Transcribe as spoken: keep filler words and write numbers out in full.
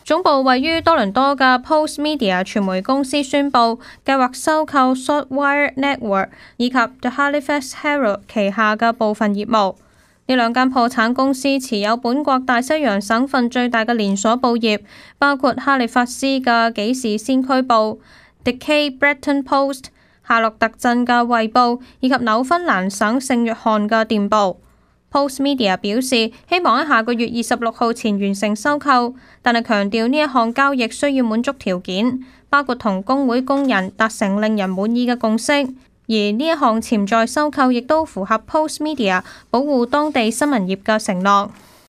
總部位於多倫多嘅 Post Media 傳媒公司宣布，計劃收購 Shortwire Network 以及 The Halifax Herald 旗下嘅部分業務。呢兩間破產公司持有本國大西洋省份最大嘅連鎖報業，包括哈利法斯嘅紀事先驅報、Decay Breton Post、夏洛特鎮嘅衛報以及紐芬蘭省聖約翰嘅電報。Post Media 表示希望喺下個月二十六號前完成收購，但係強調呢一項交易需要滿足條件，包括同工會工人達成令人滿意嘅共識。而呢一項潛在收購亦都符合 Post Media 保護當地新聞業嘅承諾。